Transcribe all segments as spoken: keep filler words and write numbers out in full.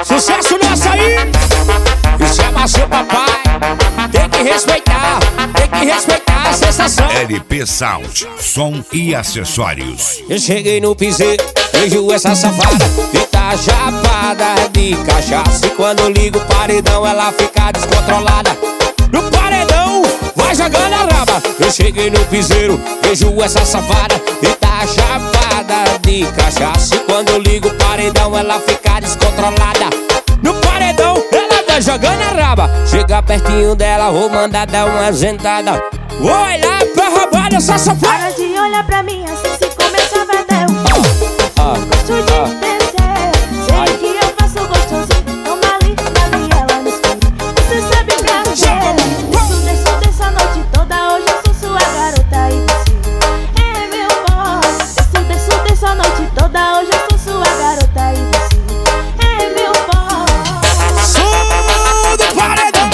Sucesso nosso aí. E chama seu papai. Tem que respeitar, tem que respeitar a sensação. L P Sound, som e acessórios. Eu cheguei no piseiro, vejo essa safada e tá chapada de cachaça. E quando eu ligo o paredão, ela fica descontrolada. No paredão, vai jogando a raba. Eu cheguei no piseiro, vejo essa safada e tá chapada de cachaça. E quando eu ligo o paredão, ela fica descontrolada. No paredão, ela vai jogando a raba. Chega pertinho dela, vou mandar dar uma sentada. Vou olhar pra roubar essa safada. Para de olhar pra mim assim, se começar vai dar um Ah, Eu gosto de ah. descer. Sei que eu faço gostosinho. Toma ali, ali ela no escuro. Você sabe pra quê? Desço, desço, desço a noite toda. Hoje eu sou sua garota e você é meu boy. Desço, desço, desço a noite toda. Hoje eu sou sua garota e você é meu boy. Som do paredão.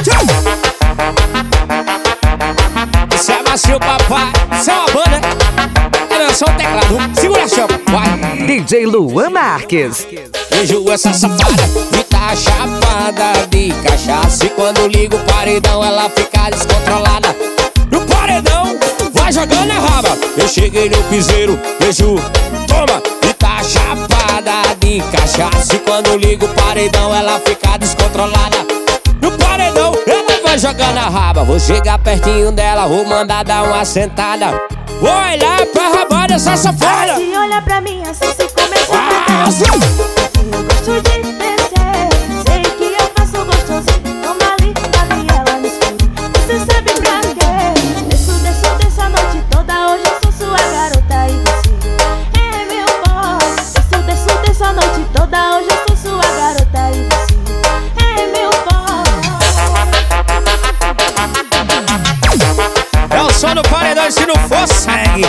Isso é macio, papai. Isso é uma banda. É só um teclado. Segura a chama, vai. D J Luan Marques. Vejo essa safada e tá chapada de cachaça. E quando ligo o paredão, ela fica descontrolada. No paredão, vai jogando a raba. Eu cheguei no piseiro, vejo, toma, e tá chapada de cachaça. E quando ligo o paredão, ela fica descontrolada. No paredão, ela vai jogando a raba. Vou chegar pertinho dela, vou mandar dar uma sentada. Vou olhar pra raba dessa safada. Para de olhar pra mim assim, se começar vai dar Ah, um sim. Eu gosto de descer. Sei que eu faço gostosinho. Toma ali, ali ela no escuro. Você sabe pra quê? Desço, desço, desço a noite toda. Hoje eu sou sua garota e você é meu boy. Desço, desço, desço a noite toda. Hoje eu sou sua garota e você é meu boy. É o som do paredão, se não for, segue.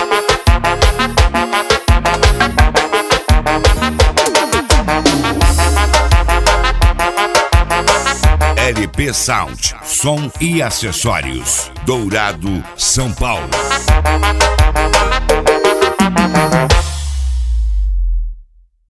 L P Sound, som e acessórios. Dourado, São Paulo.